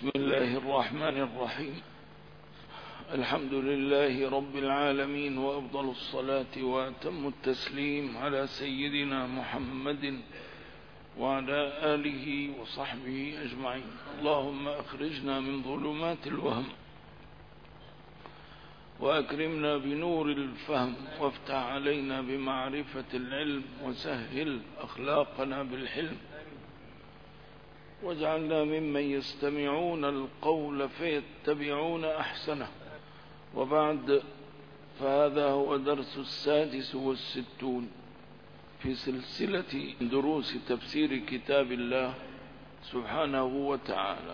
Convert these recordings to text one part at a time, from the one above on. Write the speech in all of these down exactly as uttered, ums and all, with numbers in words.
بسم الله الرحمن الرحيم. الحمد لله رب العالمين، وأفضل الصلاة وأتم التسليم على سيدنا محمد وعلى آله وصحبه أجمعين. اللهم أخرجنا من ظلمات الوهم وأكرمنا بنور الفهم، وافتح علينا بمعرفة العلم، وسهل أخلاقنا بالحلم، واجعلنا ممن يستمعون القول فيتبعون أحسنه. وبعد، فهذا هو درس السادس والستون في سلسلة دروس تفسير كتاب الله سبحانه وتعالى.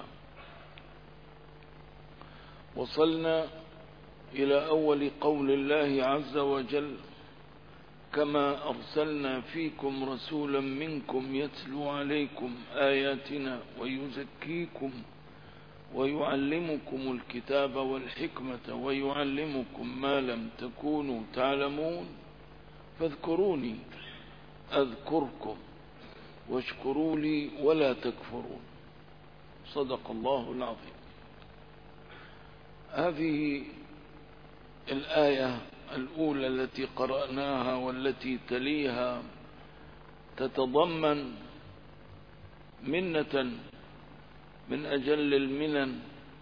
وصلنا إلى أول قول الله عز وجل: كما أرسلنا فيكم رسولا منكم يتلو عليكم آياتنا ويزكيكم ويعلمكم الكتاب والحكمة ويعلمكم ما لم تكونوا تعلمون فاذكروني أذكركم واشكروا لي ولا تكفرون. صدق الله العظيم. هذه الآية الأولى التي قرأناها والتي تليها تتضمن منة من أجل المنن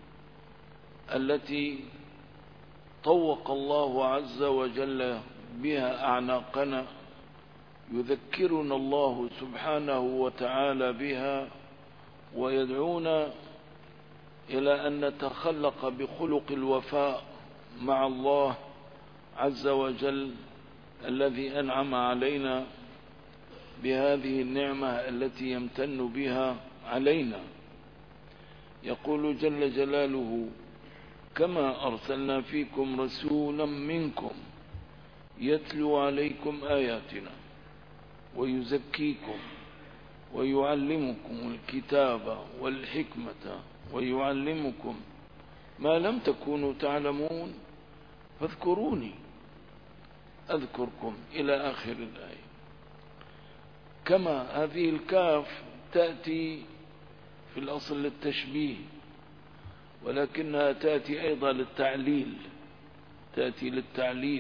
التي طوق الله عز وجل بها أعناقنا، يذكرنا الله سبحانه وتعالى بها، ويدعونا إلى أن نتخلق بخلق الوفاء مع الله عز وجل الذي أنعم علينا بهذه النعمة التي يمتن بها علينا. يقول جل جلاله: كما أرسلنا فيكم رسولا منكم يتلو عليكم آياتنا ويزكيكم ويعلمكم الكتاب والحكمة ويعلمكم ما لم تكونوا تعلمون فاذكروني أذكركم إلى آخر الآية. كما هذه الكاف تأتي في الأصل للتشبيه، ولكنها تأتي أيضا للتعليل، تأتي للتعليل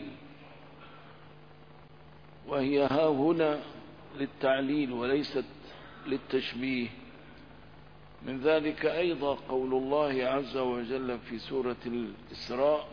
وهي ها هنا للتعليل وليست للتشبيه. من ذلك أيضا قول الله عز وجل في سورة الإسراء: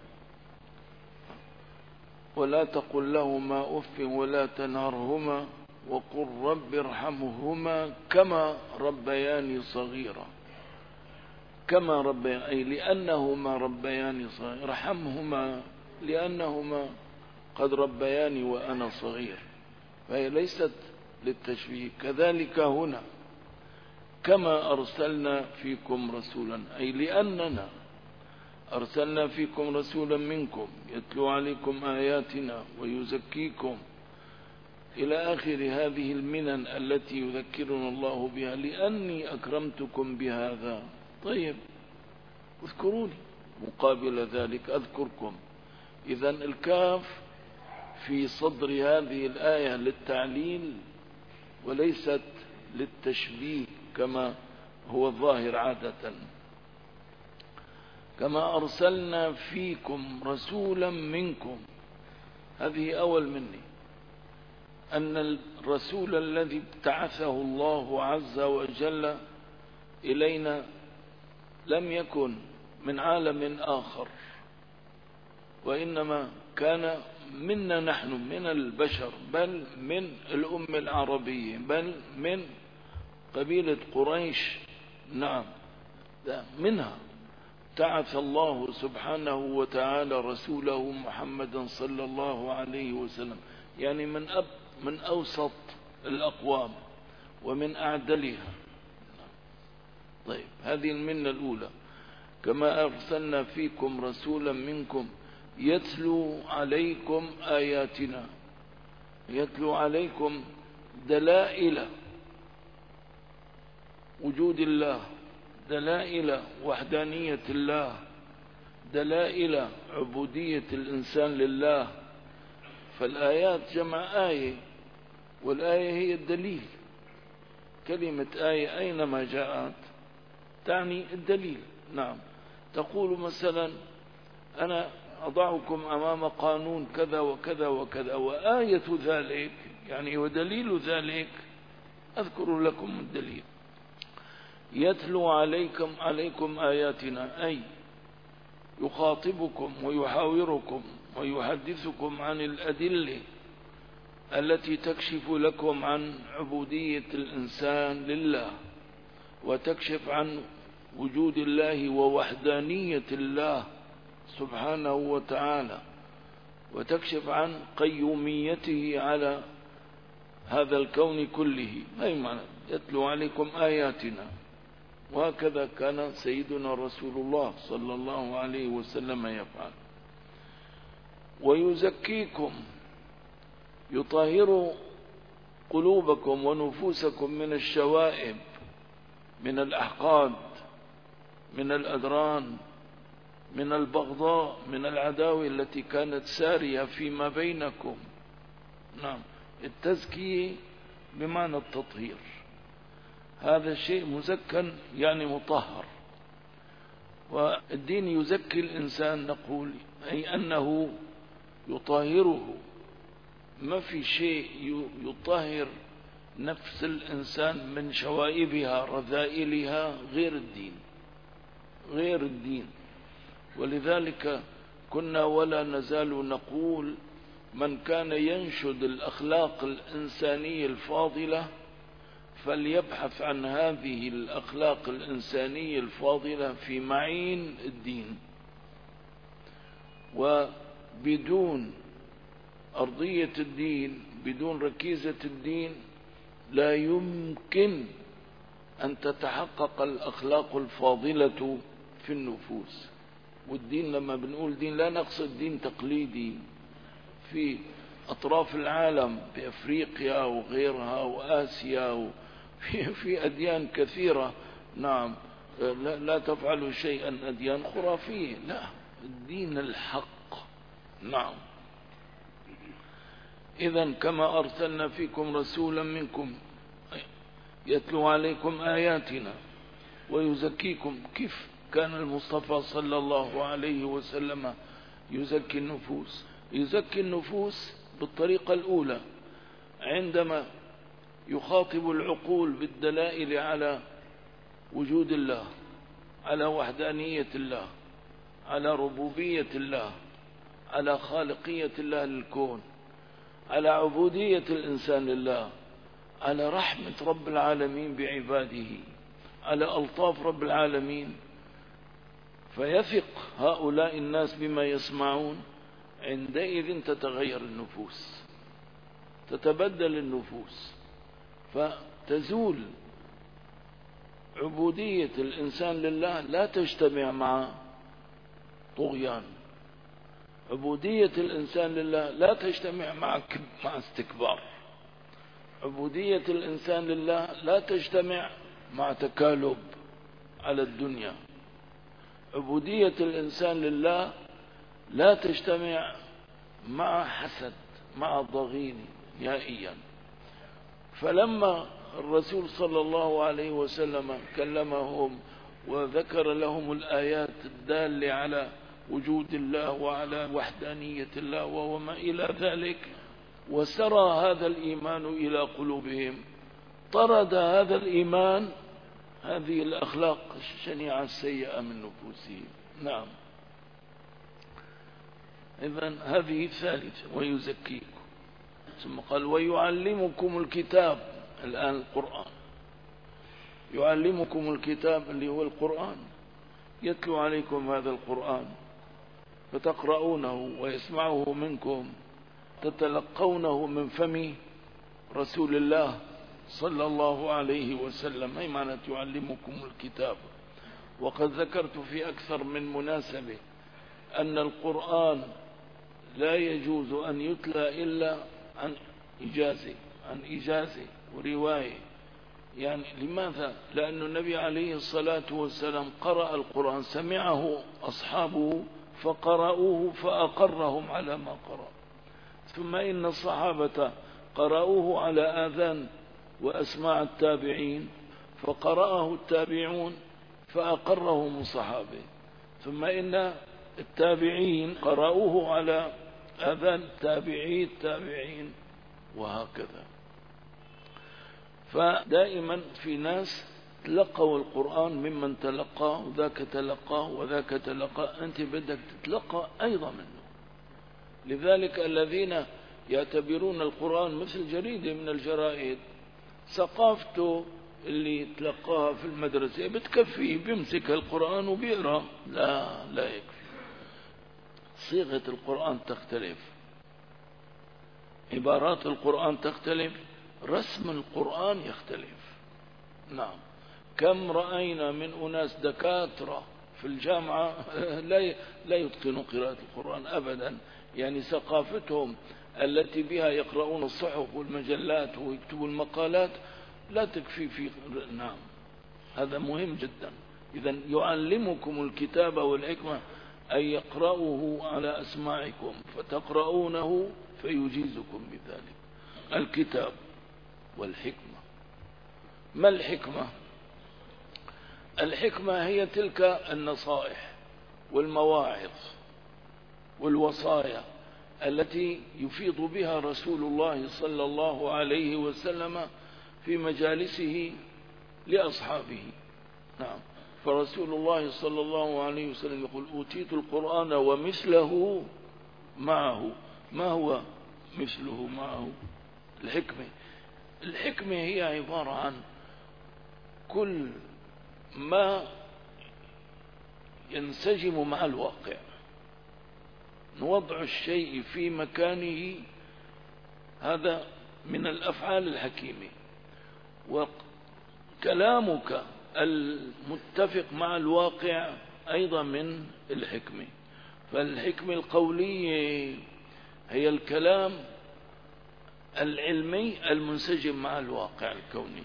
ولا تقل لهما أف ولا تنهرهما وقل رب ارحمهما كما ربياني صغيرا. كما ربياني أي لأنهما ربياني صغيرا، ارحمهما لأنهما قد ربياني وأنا صغير، فهي ليست للتشبيه. كذلك هنا: كما أرسلنا فيكم رسولا، أي لأننا أرسلنا فيكم رسولا منكم يتلو عليكم آياتنا ويزكيكم إلى آخر هذه المنن التي يذكرنا الله بها، لأني أكرمتكم بهذا. طيب، اذكروني مقابل ذلك أذكركم. إذن الكاف في صدر هذه الآية للتعليل وليست للتشبيه كما هو الظاهر عادة. كما أرسلنا فيكم رسولا منكم، هذه أول مني أن الرسول الذي ابتعثه الله عز وجل إلينا لم يكن من عالم آخر، وإنما كان منا نحن من البشر، بل من الأمة العربية، بل من قبيلة قريش. نعم، منها بعث الله سبحانه وتعالى رسوله محمدا صلى الله عليه وسلم، يعني من أب من أوسط الأقوام ومن أعدلها. طيب، هذه المنة الأولى: كما أرسلنا فيكم رسولا منكم يتلو عليكم آياتنا. يتلو عليكم دلائل وجود الله، دلائل وحدانية الله، دلائل عبودية الإنسان لله. فالآيات جمع آية، والآية هي الدليل. كلمة آية أينما جاءت تعني الدليل. نعم، تقول مثلا أنا أضعكم أمام قانون كذا وكذا وكذا، وآية ذلك يعني ودليل ذلك أذكر لكم الدليل. يتلو عليكم عليكم آياتنا، أي يخاطبكم ويحاوركم ويحدثكم عن الأدلة التي تكشف لكم عن عبودية الإنسان لله، وتكشف عن وجود الله ووحدانية الله سبحانه وتعالى، وتكشف عن قيوميته على هذا الكون كله. أي معنى يتلو عليكم آياتنا، وهكذا كان سيدنا رسول الله صلى الله عليه وسلم يفعل. ويزكيكم، يطهر قلوبكم ونفوسكم من الشوائب، من الأحقاد، من الأدران، من البغضاء، من العداوة التي كانت سارية فيما بينكم. نعم، التزكية بمعنى التطهير، هذا الشيء مزكى يعني مطهر. والدين يزكي الإنسان نقول أي أنه يطهره، ما في شيء يطهر نفس الإنسان من شوائبها رذائلها غير الدين، غير الدين. ولذلك كنا ولا نزال نقول من كان ينشد الأخلاق الإنسانية الفاضلة فليبحث عن هذه الأخلاق الإنسانية الفاضلة في معين الدين. وبدون أرضية الدين، بدون ركيزة الدين، لا يمكن أن تتحقق الأخلاق الفاضلة في النفوس. والدين لما بنقول دين لا نقصد دين تقليدي في أطراف العالم، في أفريقيا وغيرها وآسيا، وفي في أديان كثيرة. نعم، لا, لا تفعلوا شيئا أديان خرافية، لا، الدين الحق. نعم، إذن كما أرسلنا فيكم رسولا منكم يتلو عليكم آياتنا ويزكيكم. كيف كان المصطفى صلى الله عليه وسلم يزكي النفوس؟ يزكي النفوس بالطريقة الأولى، عندما يخاطب العقول بالدلائل على وجود الله، على وحدانية الله، على ربوبية الله، على خالقية الله للكون، على عبودية الإنسان لله، على رحمة رب العالمين بعباده، على ألطاف رب العالمين. فيثق هؤلاء الناس بما يسمعون، عندئذ تتغير النفوس، تتبدل النفوس، فتزول عبودية الإنسان لله. لا تجتمع مع طغيان. عبودية الإنسان لله لا تجتمع مع مع استكبار. عبودية الإنسان لله لا تجتمع مع تكالب على الدنيا. عبودية الإنسان لله لا تجتمع مع حسد، مع ضغين نهائيا. فلما الرسول صلى الله عليه وسلم كلمهم وذكر لهم الآيات الدالة على وجود الله وعلى وحدانية الله وما إلى ذلك، وسرى هذا الإيمان إلى قلوبهم، طرد هذا الإيمان هذه الأخلاق الشنيعة السيئة من نفوسهم. نعم، إذن هذه الثالثة، ويزكيكم. ثم قال ويعلمكم الكتاب. الآن القرآن يعلمكم الكتاب اللي هو القرآن، يتلو عليكم هذا القرآن فتقرؤونه ويسمعه منكم، تتلقونه من فم رسول الله صلى الله عليه وسلم. أي معنى يعلمكم الكتاب. وقد ذكرت في أكثر من مناسبة أن القرآن لا يجوز أن يتلى إلا عن إجازة، عن إجازة ورواية. يعني لماذا؟ لأن النبي عليه الصلاة والسلام قرأ القرآن، سمعه أصحابه فقرأوه فأقرهم على ما قرأ. ثم إن الصحابة قرأوه على آذان وأسماع التابعين، فقرأه التابعون فأقرهم الصحابة، ثم إن التابعين قرأوه على أذان تابعي التابعين وهكذا. فدائما في ناس تلقوا القرآن ممن تلقاه، وذاك تلقاه وذاك تلقاه، أنت بدك تتلقى أيضا منه. لذلك الذين يعتبرون القرآن مثل جريدة من الجرائد، ثقافته اللي تلقاها في المدرسة بتكفيه، بيمسك القرآن وبيقرأ. لا لا يكفي، صيغة القرآن تختلف، عبارات القرآن تختلف، رسم القرآن يختلف. نعم، كم رأينا من أناس دكاترة في الجامعة لا لا يتقنوا قراءة القرآن أبدا، يعني ثقافتهم التي بها يقرؤون الصحف والمجلات ويكتبوا المقالات لا تكفي في. نعم، هذا مهم جدا. إذن يعلمكم الكتاب والحكمة أن يقرأوه على أسماعكم فتقرؤونه فيجيزكم بذلك. الكتاب والحكمة. ما الحكمة؟ الحكمة هي تلك النصائح والمواعظ والوصايا التي يفيض بها رسول الله صلى الله عليه وسلم في مجالسه لأصحابه. نعم، فرسول الله صلى الله عليه وسلم يقول: أوتيت القرآن ومثله معه. ما هو مثله معه؟ الحكمة. الحكمة هي عبارة عن كل ما ينسجم مع الواقع، نوضع الشيء في مكانه، هذا من الأفعال الحكيمة. وكلامك المتفق مع الواقع أيضا من الحكمة. فالحكمة القولية هي الكلام العلمي المنسجم مع الواقع الكوني،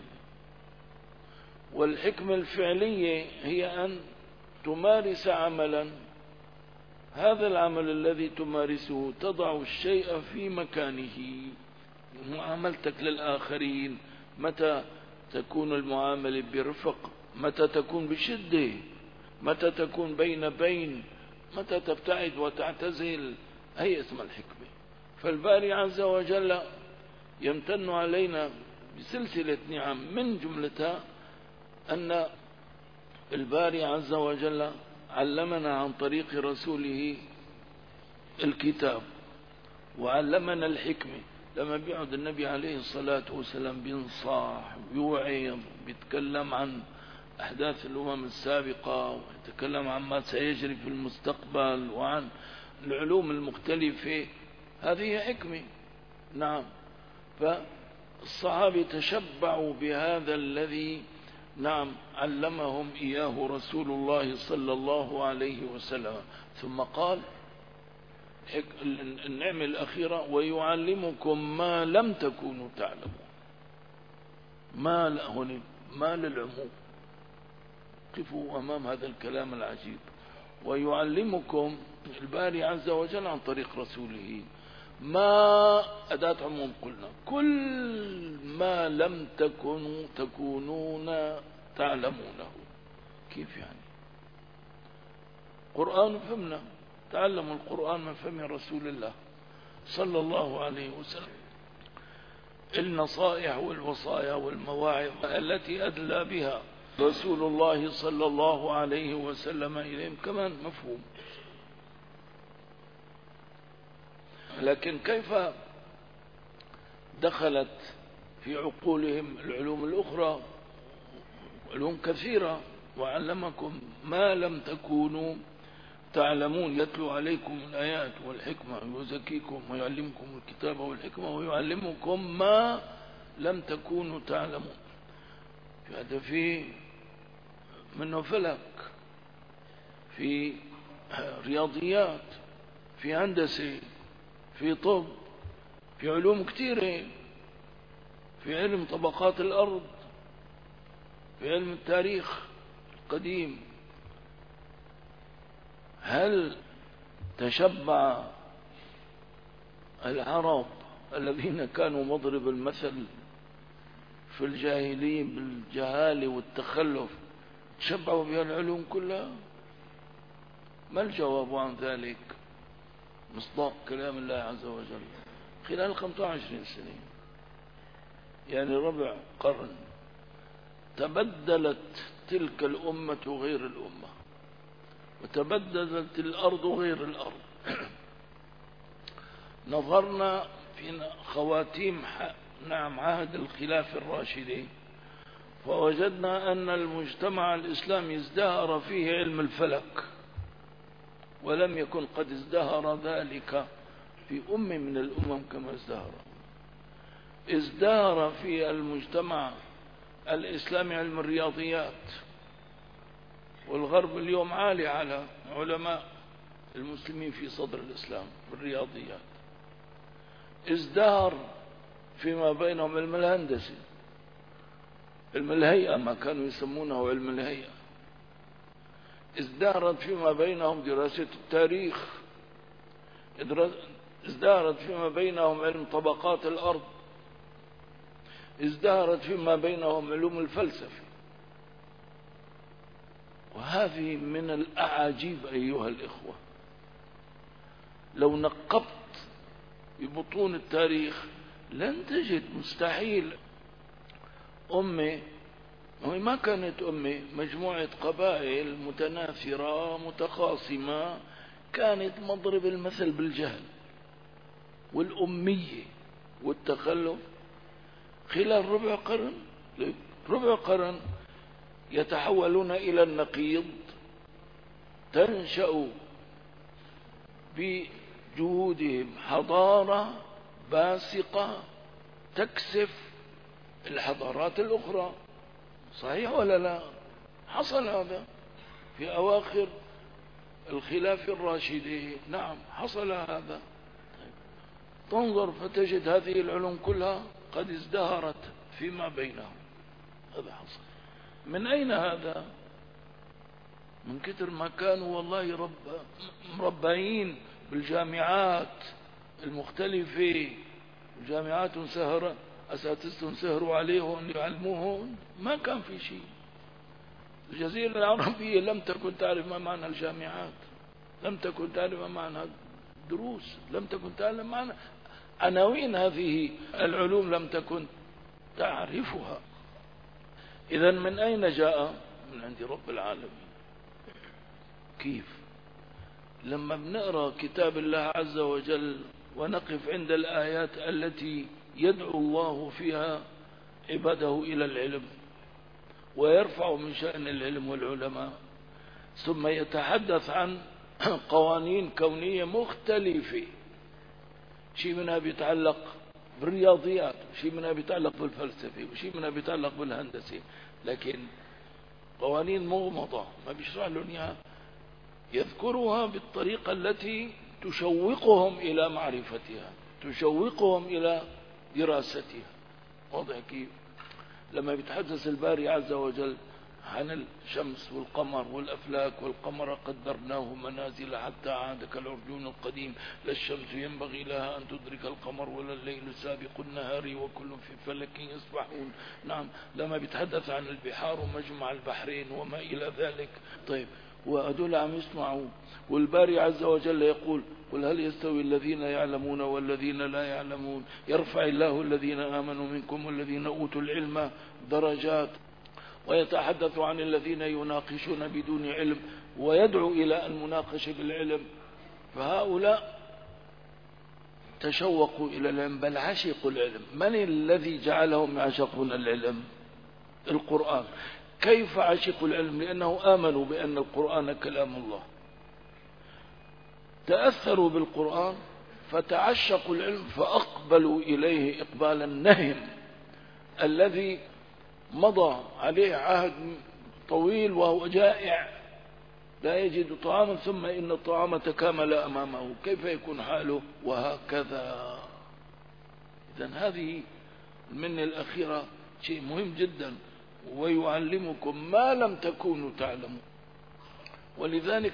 والحكمة الفعلية هي أن تمارس عملا، هذا العمل الذي تمارسه تضع الشيء في مكانه. معاملتك للآخرين، متى تكون المعاملة برفق، متى تكون بشدة، متى تكون بين بين، متى تبتعد وتعتزل، هي اسم الحكمة. فالباري عز وجل يمتن علينا بسلسلة نعم، من جملتها أن الباري عز وجل علمنا عن طريق رسوله الكتاب، وعلمنا الحكمة. لما بيقعد النبي عليه الصلاة والسلام بينصاح ويوعظ، بيتكلم عن أحداث الأمم السابقة، ويتكلم عن ما سيجري في المستقبل، وعن العلوم المختلفة، هذه حكمة. نعم، فالصحابة تشبعوا بهذا الذي نعم علمهم إياه رسول الله صلى الله عليه وسلم. ثم قال النعمة الأخيرة: ويعلمكم ما لم تكونوا تعلمون. ما هنا ما للعموم، قفوا أمام هذا الكلام العجيب. ويعلمكم الباري عز وجل عن طريق رسوله ما أداة عموم، قلنا كل ما لم تكونوا تكونون تعلمونه. كيف يعني؟ قرآن فهمنا، تعلموا القرآن من فم رسول الله صلى الله عليه وسلم. النصائح والوصايا والمواعظ التي أدلى بها رسول الله صلى الله عليه وسلم إليهم كمان مفهوم. لكن كيف دخلت في عقولهم العلوم الأخرى؟ علوم كثيرة. وعلمكم ما لم تكونوا تعلمون، يتلو عليكم الآيات والحكمة ويزكيكم ويعلمكم الكتاب والحكمة ويعلمكم ما لم تكونوا تعلمون. هذا في منه فلك، في رياضيات، في هندسة، في طب، في علوم كثيرة، في علم طبقات الأرض، في علم التاريخ القديم. هل تشبع العرب الذين كانوا مضرب المثل في الجاهلية بالجهالة والتخلف، تشبعوا بها العلوم كلها. ما الجواب عن ذلك؟ مصداق كلام الله عز وجل خلال خمسة وعشرين سنة، يعني ربع قرن، تبدلت تلك الأمة غير الأمة، وتبدلت الأرض غير الأرض. نظرنا في خواتيم نعم عهد الخلافة الراشدين، فوجدنا أن المجتمع الإسلامي ازدهر فيه علم الفلك، ولم يكن قد ازدهر ذلك في أم من الأمم كما ازدهر. ازدهر في المجتمع الإسلامي علم الرياضيات، والغرب اليوم عالي على علماء المسلمين في صدر الإسلام بالرياضيات. ازدهر فيما بينهم علم الهندسة، علم الهيئة، ما كانوا يسمونه علم الهيئة. ازدهرت فيما بينهم دراسة التاريخ، ازدهرت فيما بينهم علم طبقات الأرض، ازدهرت فيما بينهم علوم الفلسفة. وهذه من الأعاجيب أيها الإخوة. لو نقبت ببطون التاريخ لن تجد، مستحيل. أمة ما كانت أمة، مجموعة قبائل متنافرة متخاصمة، كانت مضرب المثل بالجهل والأمية والتخلف. خلال ربع قرن ربع قرن يتحولون إلى النقيض، تنشأ بجهودهم حضارة باسقة تكسف الحضارات الأخرى. صحيح ولا لا؟ حصل هذا في أواخر الخلافة الراشدة، نعم حصل هذا. تنظر فتجد هذه العلوم كلها قد ازدهرت فيما بينهم. هذا حصل. من أين هذا؟ من كتر ما كانوا والله رب مربعين بالجامعات المختلفة، الجامعات سهرة، أساتذتهم سهروا عليهم يعلموهم، ما كان في شيء. الجزيرة العربية لم تكن تعرف ما معنى الجامعات، لم تكن تعرف ما معنى الدروس، لم تكن تعلم معنى عناوين هذه العلوم، لم تكن تعرفها. إذن من أين جاء؟ من عند رب العالمين. كيف؟ لما بنقرأ كتاب الله عز وجل ونقف عند الآيات التي يدعو الله فيها عباده إلى العلم ويرفع من شأن العلم والعلماء، ثم يتحدث عن قوانين كونية مختلفة، شيء منها بيتعلق بالرياضيات، شيء منها بيتعلق بالفلسفة، وشيء منها بيتعلق بالهندسة، لكن قوانين مغمضة ما بيشرح لهم إياها، يذكرها بالطريقة التي تشوقهم إلى معرفتها، تشوقهم إلى دراستها. واضح كيف؟ لما بيتحدث الباري عز وجل عن الشمس والقمر والأفلاك، والقمر قدرناه منازل حتى عاد كالعرجون القديم، لا الشمس ينبغي لها أن تدرك القمر ولا الليل سابق النهار وكل في فلك يسبحون. نعم. لما بيتحدث عن البحار ومجمع البحرين وما إلى ذلك. طيب، وهدول عم يسمعوا، والباري عز وجل يقول: قل هل يستوي الذين يعلمون والذين لا يعلمون، يرفع الله الذين آمنوا منكم والذين أوتوا العلم درجات. ويتحدث عن الذين يناقشون بدون علم ويدعو إلى المناقشة بالعلم. فهؤلاء تشوقوا إلى العلم، بل عشقوا العلم. من الذي جعلهم يعشقون العلم؟ القرآن. كيف عشقوا العلم؟ لأنه آمنوا بأن القرآن كلام الله، تأثروا بالقرآن فتعشقوا العلم، فأقبلوا إليه إقبال النهم الذي مضى عليه عهد طويل وهو جائع لا يجد طعاما، ثم إن الطعام تكامل أمامه، كيف يكون حاله؟ وهكذا. إذن هذه المنة الأخيرة شيء مهم جدا، ويعلمكم ما لم تكونوا تعلمون. ولذلك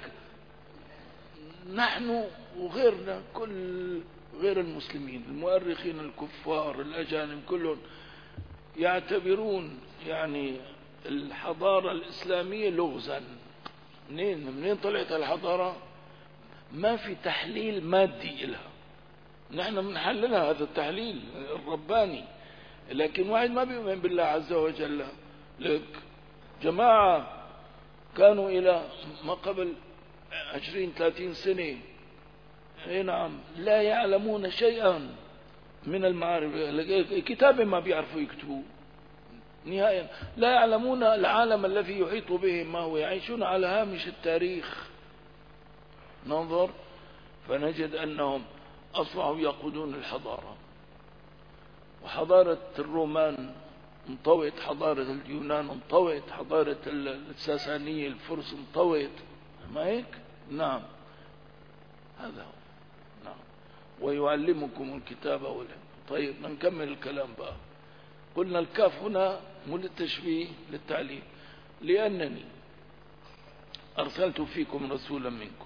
نحن وغيرنا، كل غير المسلمين، المؤرخين الكفار الأجانب كلهم يعتبرون يعني الحضارة الإسلامية لغزا. منين منين طلعت الحضارة؟ ما في تحليل مادي لها، نحن بنحللها هذا التحليل الرباني، لكن واحد ما بيؤمن بالله عز وجل. لك جماعة كانوا إلى ما قبل عشرين ثلاثين سنة اي نعم لا يعلمون شيئا من المعارف، كتاب ما بيعرفوا يكتبوا نهائيا، لا يعلمون العالم الذي يحيط بهم ما هو، يعيشون على هامش التاريخ. ننظر فنجد أنهم أصبحوا يقودون الحضارة، وحضارة الرومان انطوت، حضارة اليونان انطوت، حضارة الساسانية الفرس انطوت، ما هيك؟ نعم هذا هو. نعم ويعلمكم الكتاب والحكمة. طيب نكمل الكلام بقى. قلنا الكاف هنا مو للتشبيه، للتعليم. لأنني أرسلت فيكم رسولا منكم،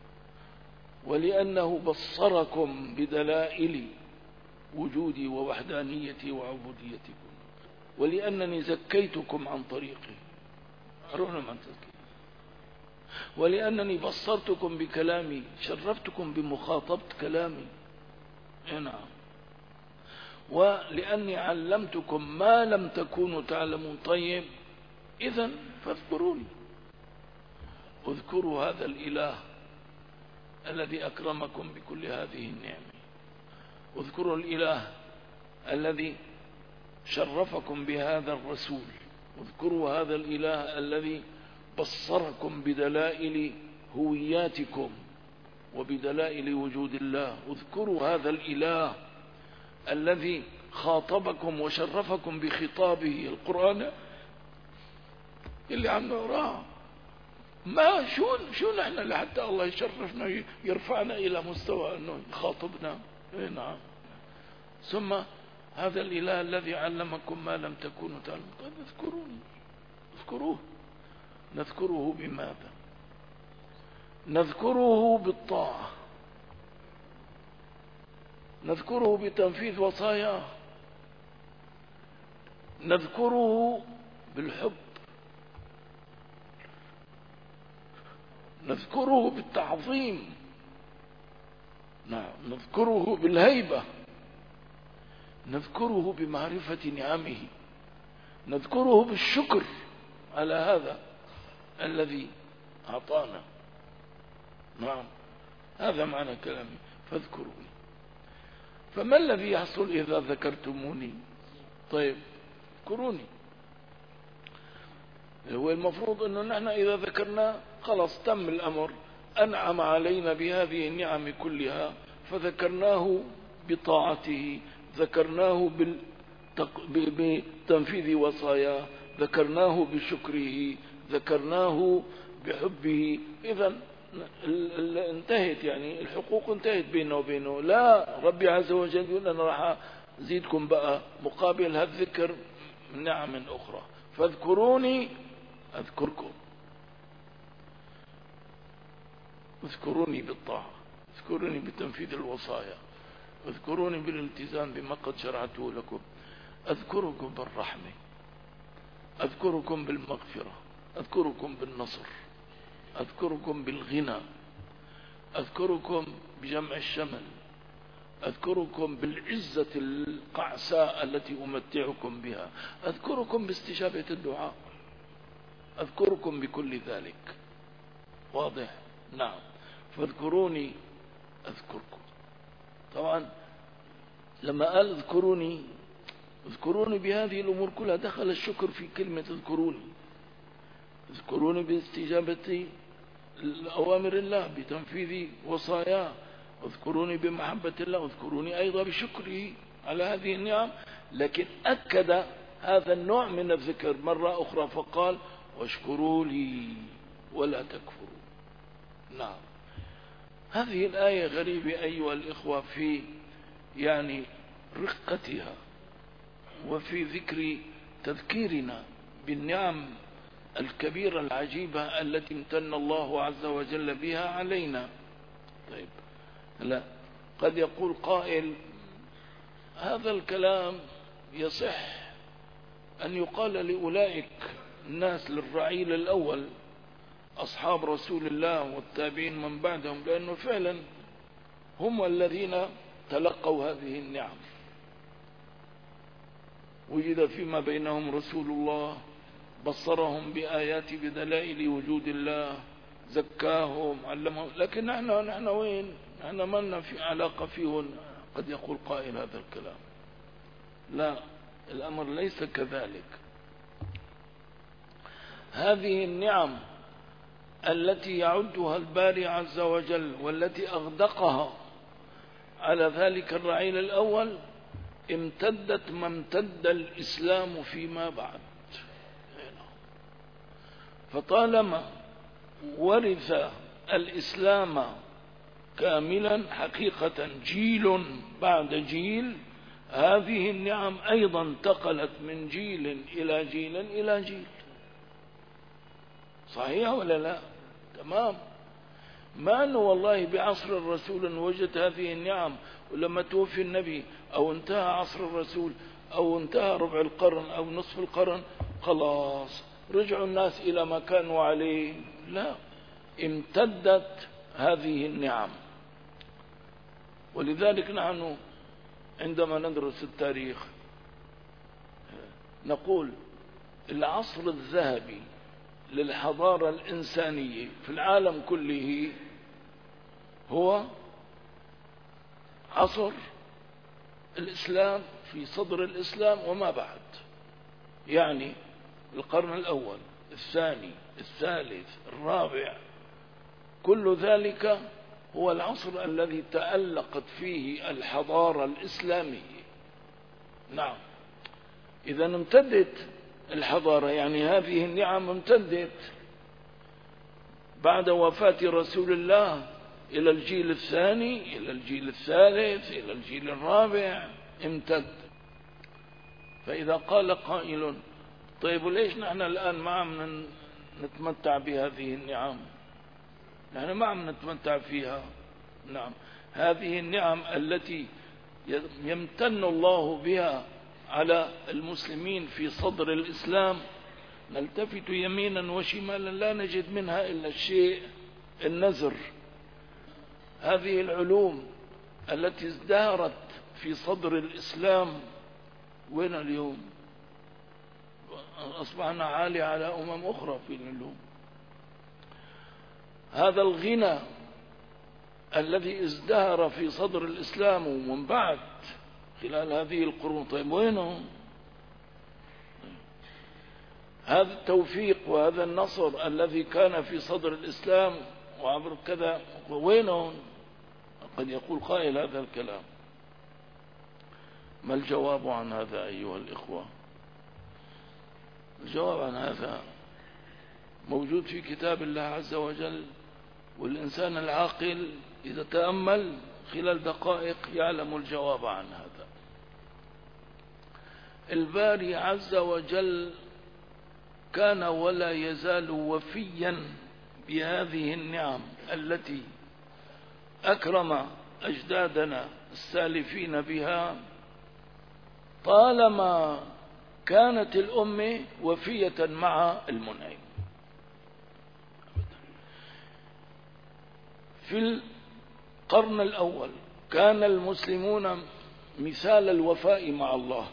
ولأنه بصركم بدلائل وجودي ووحدانيتي وعبوديتكم، ولأنني زكيتكم عن طريقي، أرونا من تزكي، ولأنني بصرتكم بكلامي، شرفتكم بمخاطبة كلامي. نعم ولأني علمتكم ما لم تكونوا تعلمون. طيب إذن فاذكروني، اذكروا هذا الإله الذي أكرمكم بكل هذه النعمة، اذكروا الإله الذي شرفكم بهذا الرسول، اذكروا هذا الإله الذي بصركم بدلائل هوياتكم وبدلائل وجود الله، اذكروا هذا الإله الذي خاطبكم وشرفكم بخطابه القرآن اللي عم نقراه. ما شو شو نحن لحتى الله يشرفنا يرفعنا إلى مستوى أنه يخاطبنا. نعم ثم هذا الإله الذي علمكم ما لم تكونوا تعلمون. طيب اذكروني، اذكروه. نذكره بماذا؟ نذكره بالطاعة، نذكره بتنفيذ وصاياه، نذكره بالحب، نذكره بالتعظيم، نعم نذكره بالهيبة، نذكره بمعرفة نعمه، نذكره بالشكر على هذا الذي أعطانا. نعم هذا معنى كلامي، فاذكروني. فما الذي يحصل إذا ذكرتموني؟ طيب اذكروني، هو المفروض أنه نحن إذا ذكرنا خلاص تم الأمر، أنعم علينا بهذه النعم كلها فذكرناه بطاعته، ذكرناه بتنفيذ وصاياه، ذكرناه بشكره، ذكرناه بحبه. إذن انتهت، يعني الحقوق انتهت بينه وبينه. لا، ربي عز وجل يقول أنا راح أزيدكم بقى مقابل هالذكر من نعم أخرى. فاذكروني أذكركم، اذكروني بالطاعة، اذكروني بتنفيذ الوصايا، اذكروني بالالتزام بما قد شرعته لكم، أذكركم بالرحمة، أذكركم بالمغفرة، أذكركم بالنصر، أذكركم بالغنى، أذكركم بجمع الشمل، أذكركم بالعزة القعساء التي أمتعكم بها، أذكركم باستجابة الدعاء، أذكركم بكل ذلك. واضح؟ نعم. فاذكروني أذكركم. طبعا لما قال اذكروني، اذكروني بهذه الأمور كلها، دخل الشكر في كلمة اذكروني. اذكروني باستجابة أوامر الله، بتنفيذ وصاياه، اذكروني بمحبة الله، اذكروني أيضا بشكره على هذه النعم. لكن أكد هذا النوع من الذكر مرة أخرى فقال واشكروا لي ولا تكفروا. نعم هذه الآية غريبة أيها الإخوة في يعني رقتها وفي ذكر تذكيرنا بالنعم الكبيرة العجيبة التي امتن الله عز وجل بها علينا. طيب لا، قد يقول قائل هذا الكلام يصح أن يقال لأولئك الناس للرعيل الأول أصحاب رسول الله والتابعين من بعدهم، لأنه فعلا هم الذين تلقوا هذه النعم. وجد فيما بينهم رسول الله بصرهم بآيات بدلائل وجود الله، زكاهم، علمهم. لكن نحن نحن وين؟ نحن ما لنا في علاقة فيهم. قد يقول قائل هذا الكلام، لا، الأمر ليس كذلك. هذه النعم التي يعدها الباري عز وجل والتي أغدقها على ذلك الرعيل الأول امتدت ما امتد الإسلام فيما بعد. فطالما ورث الإسلام كاملا حقيقة جيل بعد جيل، هذه النعم أيضا انتقلت من جيل إلى جيل إلى جيل. صحيح ولا لا؟ تمام. ما أنه والله بعصر الرسول وجد هذه النعم، ولما توفي النبي أو انتهى عصر الرسول أو انتهى ربع القرن أو نصف القرن خلاص رجعوا الناس إلى ما كانوا عليه. لا، امتدت هذه النعم. ولذلك نحن عندما ندرس التاريخ نقول العصر الذهبي للحضارة الإنسانية في العالم كله هو عصر الإسلام، في صدر الإسلام وما بعد، يعني القرن الأول، الثاني، الثالث، الرابع، كل ذلك هو العصر الذي تألقت فيه الحضارة الإسلامية. نعم، إذا امتدت الحضارة، يعني هذه النعم امتدت بعد وفاة رسول الله إلى الجيل الثاني، إلى الجيل الثالث، إلى الجيل الرابع، امتد. فإذا قال قائل طيب ليش نحن الآن ما عم نتمتع بهذه النعم؟ نحن ما عم نتمتع فيها. نعم، هذه النعم التي يمتن الله بها على المسلمين في صدر الإسلام نلتفت يمينا وشمالا لا نجد منها إلا الشيء النزر. هذه العلوم التي ازدهرت في صدر الإسلام وين اليوم؟ أصبحنا عالي على أمم أخرى في العلوم. هذا الغنى الذي ازدهر في صدر الإسلام ومن بعد خلال هذه القرون، طيب وينه؟ هذا التوفيق وهذا النصر الذي كان في صدر الإسلام وعبر كذا وينه؟ قد يقول قائل هذا الكلام. ما الجواب عن هذا أيها الإخوة؟ الجواب عن هذا موجود في كتاب الله عز وجل، والإنسان العاقل إذا تأمل خلال دقائق يعلم الجواب عن هذا. الباري عز وجل كان ولا يزال وفيا بهذه النعم التي أكرم أجدادنا السالفين بها طالما كانت الأمة وفية مع المنعم. في القرن الأول كان المسلمون مثال الوفاء مع الله،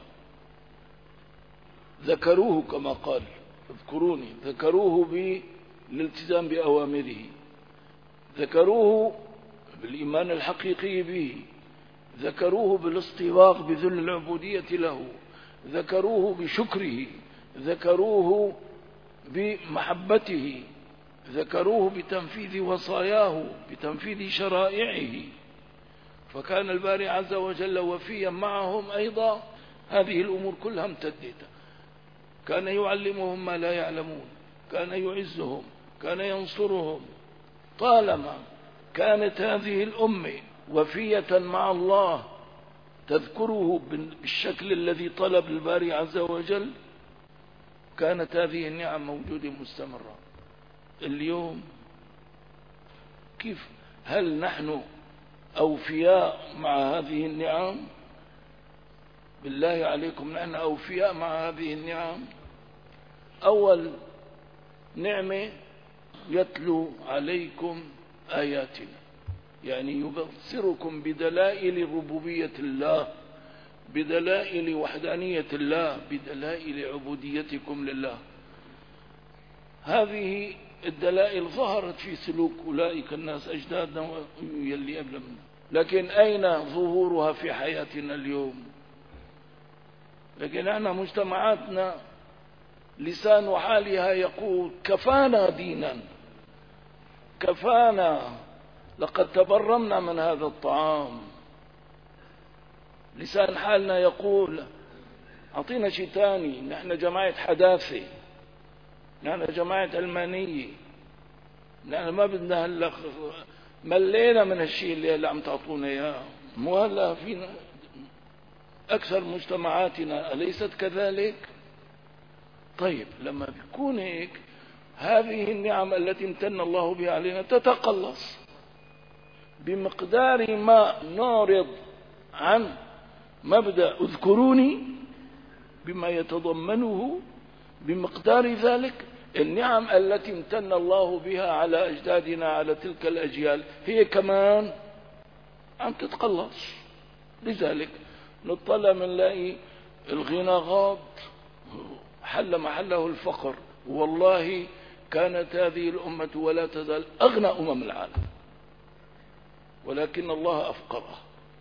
ذكروه كما قال اذكروني، ذكروه بالالتزام بأوامره، ذكروه بالإيمان الحقيقي به، ذكروه بالاصطواغ بذل العبودية له، ذكروه بشكره، ذكروه بمحبته، ذكروه بتنفيذ وصاياه، بتنفيذ شرائعه. فكان الباري عز وجل وفيا معهم أيضا. هذه الأمور كلها امتدت، كان يعلمهم ما لا يعلمون، كان يعزهم، كان ينصرهم. طالما كانت هذه الأمة وفية مع الله تذكره بالشكل الذي طلب الباري عز وجل كانت هذه النعم موجودة مستمرة. اليوم كيف؟ هل نحن أوفياء مع هذه النعم؟ بالله عليكم نحن أوفياء مع هذه النعم؟ أول نعمة يتلو عليكم آياتنا، يعني يبصركم بدلائل ربوبية الله، بدلائل وحدانية الله، بدلائل عبوديتكم لله. هذه الدلائل ظهرت في سلوك أولئك الناس أجدادنا يلي قبل منا، لكن أين ظهورها في حياتنا اليوم؟ لكن احنا مجتمعاتنا لسان حالها يقول كفانا دينا، كفانا، لقد تبرمنا من هذا الطعام. لسان حالنا يقول أعطينا شيء تاني، نحن جماعة حداثة، نحن جماعة علمانية، نحن ما بدنا هلا، ملينا من هالشيء اللي هلا عم تعطونا اياه. مو هلا فينا أكثر مجتمعاتنا أليست كذلك؟ طيب لما بيكون هيك، هذه النعم التي امتن الله بها علينا تتقلص بمقدار ما نعرض عن مبدأ اذكروني بما يتضمنه، بمقدار ذلك النعم التي امتن الله بها على أجدادنا على تلك الأجيال هي كمان عم تتقلص. لذلك نطلع منلاقي الغنى غاب، حل محله الفقر. والله كانت هذه الأمة ولا تزال أغنى أمم العالم، ولكن الله أفقرها.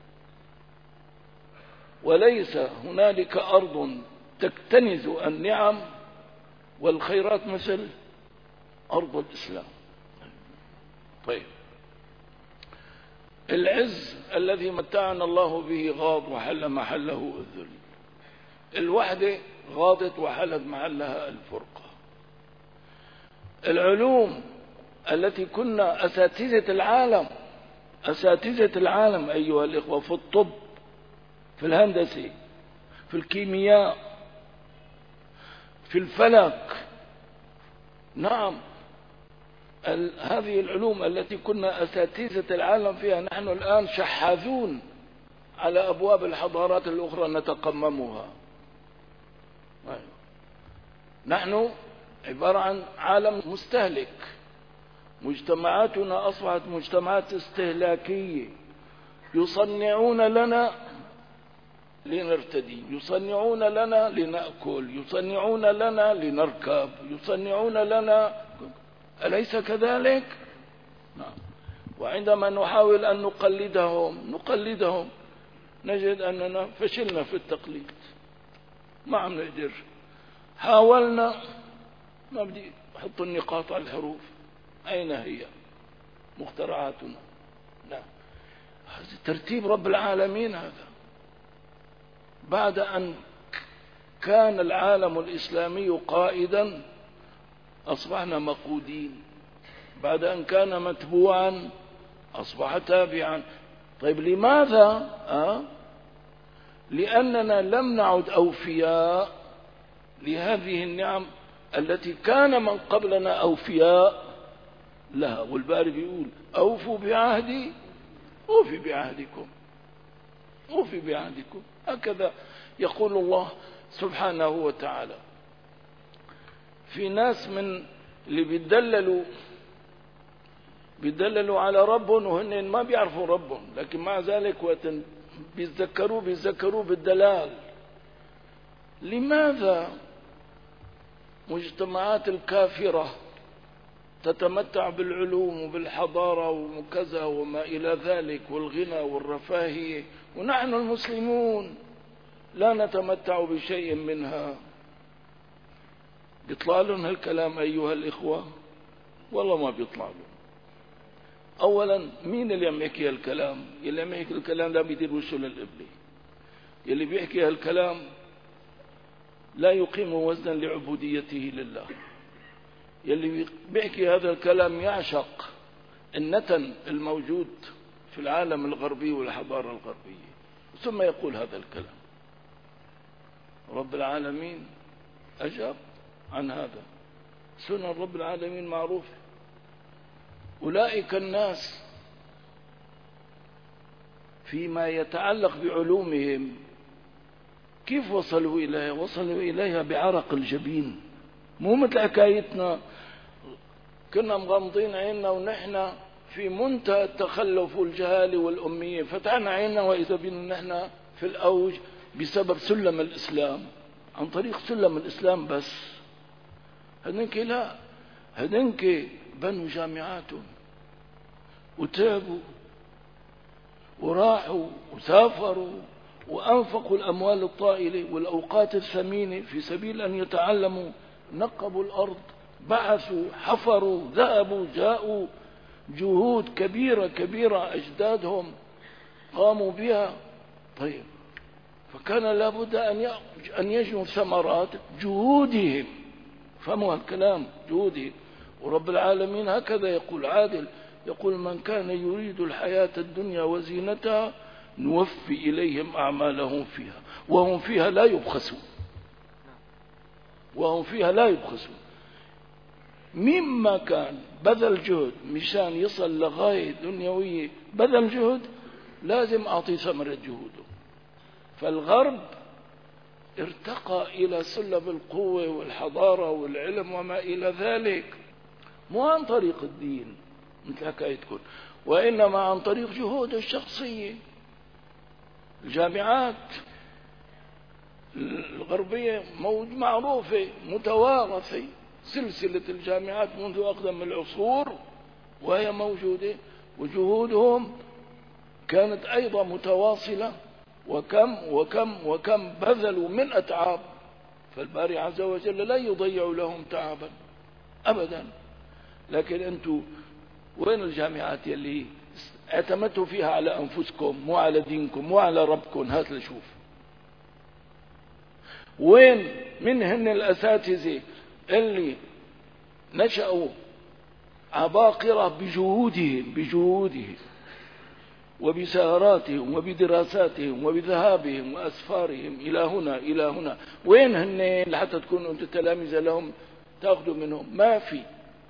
وليس هنالك أرض تكتنز النعم والخيرات مثل أرض الإسلام. طيب العز الذي متعنا الله به غاض وحل محله الذل، الوحدة غاضت وحلت محلها الفرقة. العلوم التي كنا أساتذة العالم، أساتذة العالم أيها الإخوة، في الطب، في الهندسة، في الكيمياء، في الفلك، نعم هذه العلوم التي كنا أساتذة العالم فيها، نحن الآن شحاذون على أبواب الحضارات الأخرى نتقممها. نحن عبارة عن عالم مستهلك، مجتمعاتنا أصبحت مجتمعات استهلاكية، يصنعون لنا لنرتدي، يصنعون لنا لنأكل، يصنعون لنا لنركب، يصنعون لنا، أليس كذلك؟ نعم. وعندما نحاول أن نقلدهم نقلدهم نجد أننا فشلنا في التقليد، ما عم نقدر. حاولنا، ما بدي أحط النقاط على الحروف، أين هي مخترعاتنا؟ نعم، هذا ترتيب رب العالمين. هذا بعد أن كان العالم الإسلامي قائدا أصبحنا مقودين، بعد أن كان متبوعا أصبح تابعا. طيب لماذا؟ أه؟ لأننا لم نعد أوفياء لهذه النعم التي كان من قبلنا أوفياء لها. والباري بيقول أوفوا بعهدي أوفي بعهدكم، أوفي بعهدكم. هكذا يقول الله سبحانه وتعالى. في ناس من اللي بيدللوا بيدللوا على ربهم وهن ما بيعرفوا ربهم، لكن مع ذلك وقت بيتذكروا بيتذكروا بالدلال. لماذا مجتمعات الكافرة تتمتع بالعلوم وبالحضارة وكذا وما إلى ذلك والغنى والرفاهية، ونحن المسلمون لا نتمتع بشيء منها؟ بيطلع لهم هالكلام أيها الإخوة؟ والله ما بيطلع لهم. أولا مين اللي عم يحكي هالكلام؟ اللي عم يحكي الكلام ده بيدير وشه للقبلة. اللي بيحكي هالكلام لا يقيم وزنا لعبوديته لله. يلي بيحكي هذا الكلام يعشق النتن الموجود في العالم الغربي والحضارة الغربية، ثم يقول هذا الكلام. رب العالمين أجاب عن هذا، سنن رب العالمين معروفة. أولئك الناس فيما يتعلق بعلومهم كيف وصلوا إليها؟ وصلوا إليها بعرق الجبين، مو مثل حكايتنا كنا مغمضين عيننا ونحن في منتهى التخلف والجهالة والأمية، فتحنا عيننا وإذا بنا نحن في الأوج بسبب سلم الإسلام، عن طريق سلم الإسلام. بس هدنك لا، هدنك بنوا جامعاتهم وتابوا وراحوا وسافروا وأنفقوا الأموال الطائلة والأوقات الثمينة في سبيل أن يتعلموا، نقبوا الأرض، بعثوا، حفروا، ذهبوا، جاءوا، جهود كبيرة كبيرة أجدادهم قاموا بها. طيب، فكان لابد أن يجنوا ثمرات جهودهم. فهموا الكلام، جهودهم. ورب العالمين هكذا يقول عادل، يقول من كان يريد الحياة الدنيا وزينتها نوفي إليهم أعمالهم فيها وهم فيها لا يبخسون، وهم فيها لا يبخسون. مما كان بذل جهد مشان يصل لغاية دنيوية، بذل جهد، لازم أعطي ثمرة جهوده. فالغرب ارتقى إلى سلم القوة والحضارة والعلم وما إلى ذلك، مو عن طريق الدين مثل حكايتكم، وإنما عن طريق جهوده الشخصية. الجامعات الغربية معروفة متوارثة، سلسلة الجامعات منذ أقدم العصور وهي موجودة، وجهودهم كانت أيضا متواصلة، وكم وكم وكم بذلوا من أتعاب، فالباري عز وجل لا يضيع لهم تعبا أبدا. لكن أنتم وين الجامعات يلي اعتمدتوا فيها على أنفسكم، مو على دينكم، مو على ربكم؟ هات لشوف وين من هن الأساتذة اللي نشأوا عباقرة بجهودهم بجهودهم وبسهراتهم وبدراساتهم وبذهابهم وأسفارهم إلى هنا إلى هنا. وين هن لحتى تكونوا أنتم تلاميذ لهم تأخذوا منهم؟ ما في.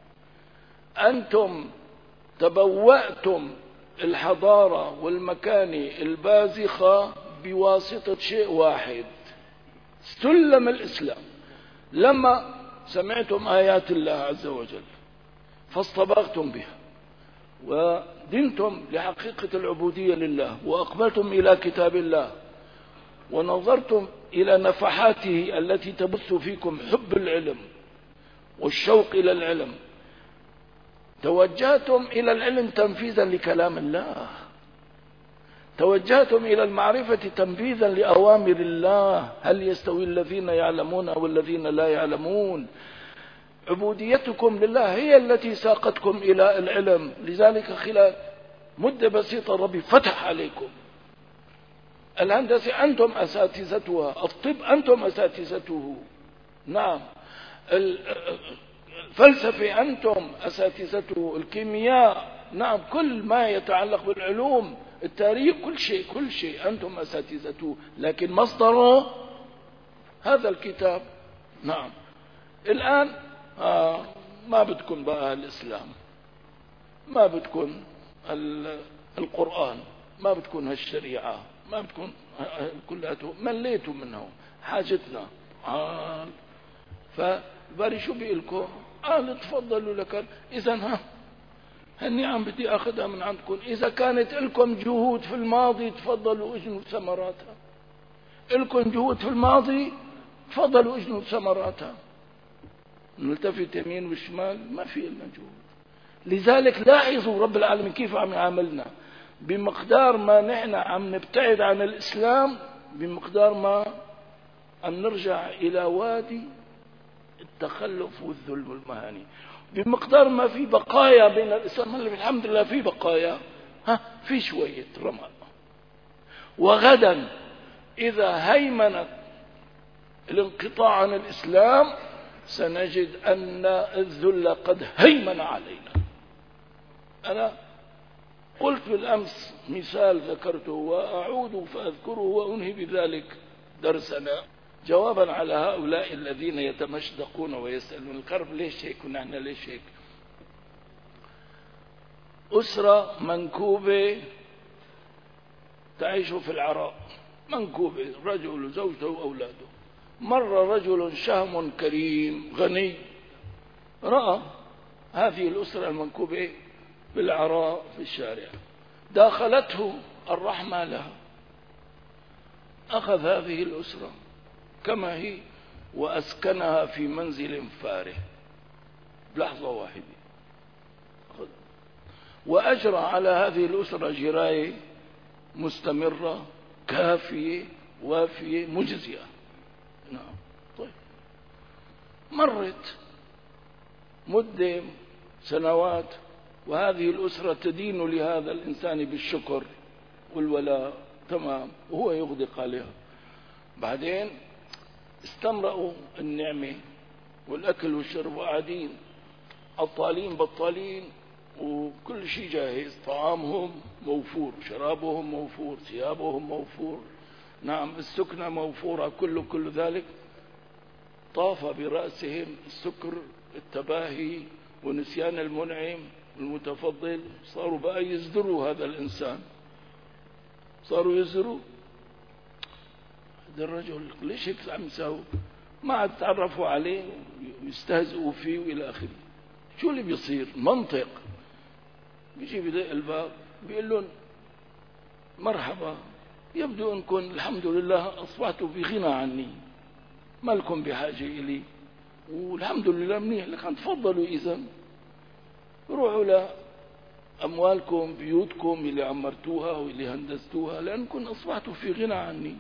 أنتم تبوأتم الحضارة والمكانة البازخة بواسطة شيء واحد، سلم الإسلام. لما سمعتم آيات الله عز وجل فاصطبغتم بها ودنتم لحقيقة العبودية لله، وأقبلتم إلى كتاب الله، ونظرتم إلى نفحاته التي تبث فيكم حب العلم والشوق إلى العلم، توجهتم إلى العلم تنفيذا لكلام الله، توجهتم إلى المعرفة تنفيذا لأوامر الله. هل يستوي الذين يعلمون والذين لا يعلمون؟ عبوديتكم لله هي التي ساقتكم إلى العلم. لذلك خلال مدة بسيطة ربي فتح عليكم. الهندسة أنتم أساتذتها، الطب أنتم أساتذته، نعم، الفلسفة أنتم أساتذته، الكيمياء، نعم، كل ما يتعلق بالعلوم، التاريخ، كل شيء كل شيء أنتم أساتذته، لكن مصدره هذا الكتاب. نعم. الآن آه ما بدكم بقى الإسلام، ما بدكم القرآن، ما بدكم هالشريعة، ما بدكم كلها، مليتوا منهم. حاجتنا آه فباري شو بيقلكم؟ قال تفضلوا لك. إذا ها هالنعم بدي أخذها من عندكم. إذا كانت لكم جهود في الماضي تفضلوا اجنوا ثمراتها، لكم جهود في الماضي تفضلوا اجنوا ثمراتها. نلتفت يمين وشمال ما في لنا جهود. لذلك لاحظوا رب العالمين كيف عم يعاملنا. بمقدار ما نحن عم نبتعد عن الإسلام، بمقدار ما عم نرجع إلى وادي التخلف والذل والمهاني. بمقدار ما في بقايا بين الإسلام، الحمد لله في بقايا، ها في شوية رمق. وغدا إذا هيمنت الانقطاع عن الإسلام سنجد أن الذل قد هيمن علينا. أنا قلت بالأمس مثال ذكرته وأعود فأذكره وأنهي بذلك درسنا، جوابا على هؤلاء الذين يتمشدقون ويسألون الغرب ليش هيك ونحن ليش هيك. أسرة منكوبة تعيش في العراق، منكوبة، رجل وزوجته وأولاده، مر رجل شهم كريم غني، رأى هذه الأسرة المنكوبة بالعراء في الشارع، داخلته الرحمة لها، أخذ هذه الأسرة كما هي وأسكنها في منزل فارغ بلحظة واحدة، وأجرى على هذه الأسرة جراية مستمرة كافية وافية مجزئة. نعم. طيب، مرت مدة سنوات وهذه الأسرة تدين لهذا الإنسان بالشكر والولاء، تمام، وهو يغدق عليها. بعدين استمرأوا النعمة والأكل والشرب وقاعدين عطالين بطالين وكل شيء جاهز، طعامهم موفور، شرابهم موفور، ثيابهم موفور، نعم، السكنة موفورة، كل كل ذلك. طاف برأسهم السكر، التباهي ونسيان المنعم المتفضل، صاروا بقى يزدروا هذا الإنسان، صاروا يزدروا هذا الرجل، ليش هيك عم يساووا؟ ما عاد تعرفوا عليه ويستهزئوا فيه وإلى آخره. شو اللي بيصير؟ منطق. بيجي بدق الباب بيقول لهم مرحبا، يبدو أنكم الحمد لله أصبحتوا في غنى عني، ما لكم بحاجة إلي، والحمد لله منيح لكم، تفضلوا إذن روحوا لأموالكم بيوتكم اللي عمرتوها واللي هندستوها، لأنكم أصبحتوا في غنى عني.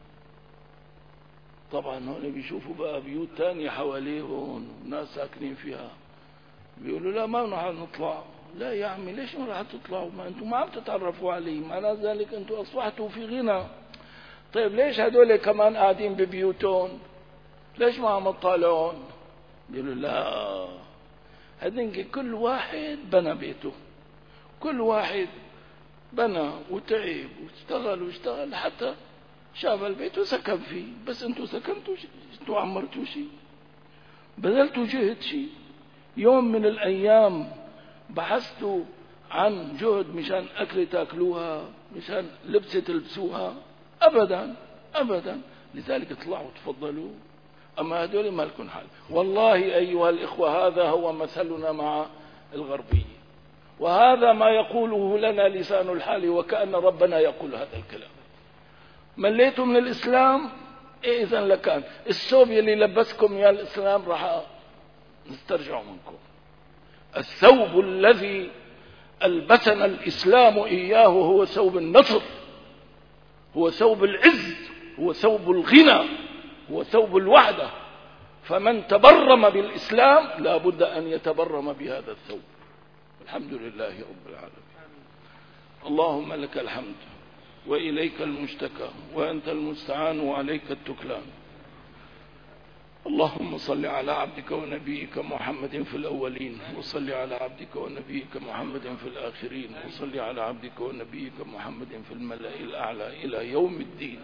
طبعا هون بيشوفوا بقى بيوت تانية حواليهم وناس ساكنين فيها، بيقولوا لا ما نحن نطلع. لا يا عمي، ليش ما راح تطلعوا؟ ما انتم ما عم تتعرفوا علي، معنى ذلك انتم اصبحتوا في غنى. طيب ليش هدول كمان قاعدين ببيوتهم؟ ليش ما عم تطالعون؟ بيقولوا لا، هدنك كل واحد بنى بيته، كل واحد بنى وتعب واشتغل واشتغل حتى شاب البيت وسكن فيه، بس انتوا سكنتوا شيء، انتوا عمرتوا شيء، بذلتوا جهد شيء. يوم من الايام بحثتوا عن جهد مشان اكل تاكلوها، مشان لبسه تلبسوها؟ ابدا ابدا. لذلك اطلعوا تفضلوا. اما هذول ما لكم حال. والله ايها الاخوه، هذا هو مثلنا مع الغربيه، وهذا ما يقوله لنا لسان الحال، وكأن ربنا يقول هذا الكلام. مليتوا من الإسلام؟ إيه إذن لكان الثوب يلي لبسكم يا الإسلام راح نسترجع منكم. الثوب الذي ألبسنا الإسلام إياه هو ثوب النصر، هو ثوب العز، هو ثوب الغنى، هو ثوب الوحدة. فمن تبرم بالإسلام لا بد أن يتبرم بهذا الثوب. الحمد لله رب العالمين. اللهم لك الحمد وإليك المشتكى وأنت المستعان وعليك التكلان. اللهم صل على عبدك ونبيك محمد في الأولين، وصل على عبدك ونبيك محمد في الآخرين، وصل على عبدك ونبيك محمد في الملأ الأعلى إلى يوم الدين.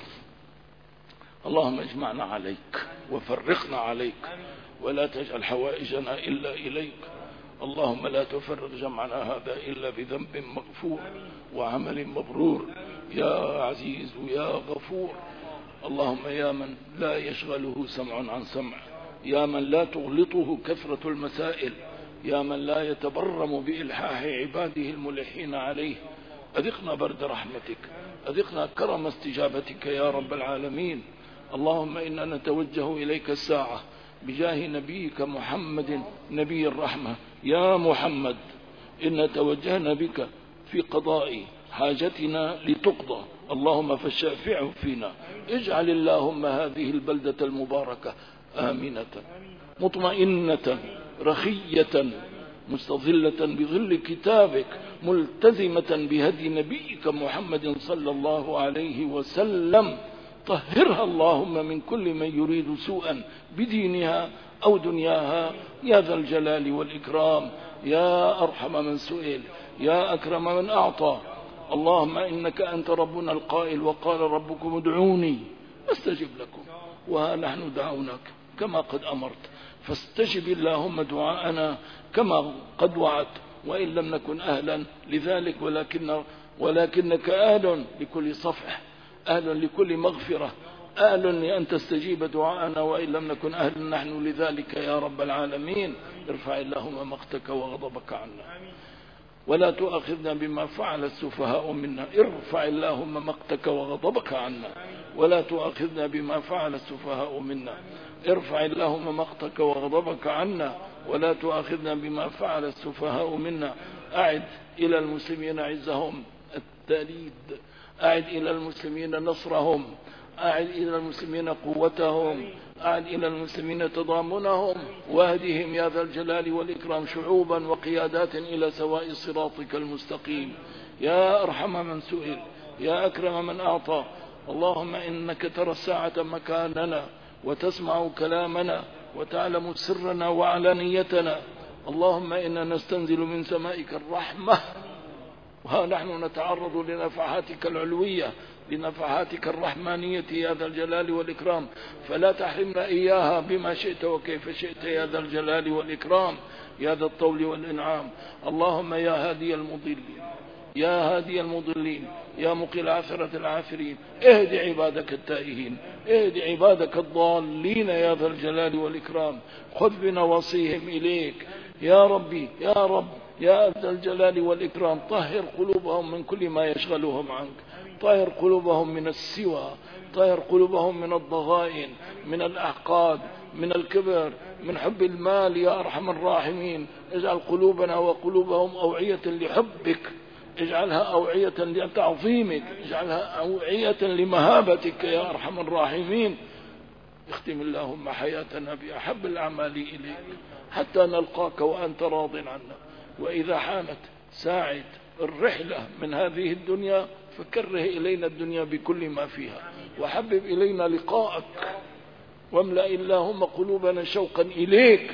اللهم اجمعنا عليك وفرقنا عليك، ولا تجعل حوائجنا إلا إليك. اللهم لا تفرق جمعنا هذا إلا بذنب مغفور وعمل مبرور يا عزيز يا غفور. اللهم يا من لا يشغله سمع عن سمع، يا من لا تغلطه كثرة المسائل، يا من لا يتبرم بإلحاح عباده الملحين عليه، أذقنا برد رحمتك، أذقنا كرم استجابتك يا رب العالمين. اللهم إنا نتوجه إليك الساعة بجاه نبيك محمد نبي الرحمة. يا محمد، إن توجهنا بك في قضاء حاجتنا لتقضى، اللهم فالشافع فينا. اجعل اللهم هذه البلدة المباركة آمنة مطمئنة رخية مستظلة بظل كتابك، ملتزمة بهدي نبيك محمد صلى الله عليه وسلم. طهرها اللهم من كل من يريد سوءا بدينها أو دنياها يا ذا الجلال والإكرام، يا أرحم من سئل، يا أكرم من أعطى. اللهم إنك أنت ربنا القائل وقال ربكم ادعوني استجب لكم، وها نحن دعوناك كما قد أمرت، فاستجب اللهم دعاءنا كما قد وعدت، وإن لم نكن أهلا لذلك ولكن ولكنك أهل لكل صفح، أهل لكل مغفرة، أهل أن تستجيب دعاءنا، وإن لم نكن أهل نحن لذلك يا رب العالمين. ارفع اللهم مقتك وغضبك عنا، ولا تؤاخذنا بما فعل السفهاء منا. ارفع اللهم مقتك وغضبك عنا، ولا تؤاخذنا بما فعل السفهاء منا. ارفع اللهم مقتك وغضبك عنا، ولا تؤاخذنا بما فعل السفهاء منا. أعد إلى المسلمين عزهم التأليد، أعد إلى المسلمين نصرهم، أعد إلى المسلمين قوتهم، أعد إلى المسلمين تضامنهم، واهدهم يا ذا الجلال والإكرام شعوبا وقيادات إلى سواء صراطك المستقيم. يا أرحم من سئل، يا أكرم من أعطى. اللهم إنك ترى الساعة مكاننا، وتسمع كلامنا، وتعلم سرنا وعلانيتنا. اللهم إنا نستنزل من سمائك الرحمة، وها نحن نتعرض لنفحاتك العلوية، لنفحاتك الرحمانية يا ذا الجلال والإكرام، فلا تحرمنا إياها بما شئت وكيف شئت يا ذا الجلال والإكرام، يا ذا الطول والإنعام. اللهم يا هادي المضلين، يا هادي المضلين، يا مقل عثرة العاثرين، اهد عبادك التائهين، اهد عبادك الضالين يا ذا الجلال والإكرام. خذ بنواصيهم إليك يا ربي يا رب يا ذا الجلال والإكرام. طهر قلوبهم من كل ما يشغلهم عنك، طهر قلوبهم من السوى، طهر قلوبهم من الضغائن، من الأحقاد، من الكبر، من حب المال يا أرحم الراحمين. اجعل قلوبنا وقلوبهم أوعية لحبك، اجعلها أوعية لتعظيمك، اجعلها أوعية لمهابتك يا أرحم الراحمين. اختم اللهم حياتنا بأحب الأعمال إليك حتى نلقاك وأنت راض عنا. وإذا حانت ساعة الرحلة من هذه الدنيا فكره إلينا الدنيا بكل ما فيها، وحبب إلينا لقاءك، واملأ اللهم قلوبنا شوقا إليك،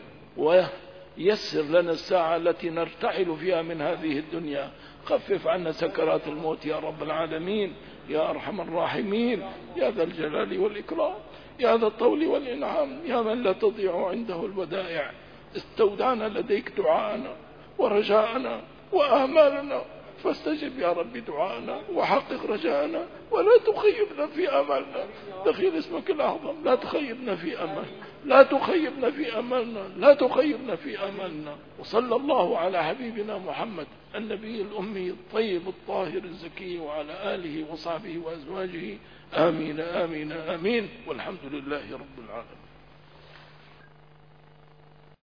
ويسر لنا الساعة التي نرتحل فيها من هذه الدنيا. خفف عنا سكرات الموت يا رب العالمين يا أرحم الراحمين، يا ذا الجلال والإكرام، يا ذا الطول والإنعام، يا من لا تضيع عنده الودائع. استودعنا لديك دعاءنا ورجاءنا وآمالنا، فاستجب يا رب دعاءنا وحقق رجاءنا، ولا تخيبنا في أملنا. دخيل اسمك الأعظم، لا تخيبنا في أمل، لا تخيبنا في أملنا، لا تخيبنا في أملنا. وصلى الله على حبيبنا محمد النبي الأمي الطيب الطاهر الزكي، وعلى آله وصحبه وأزواجه. آمين آمين آمين، والحمد لله رب العالمين.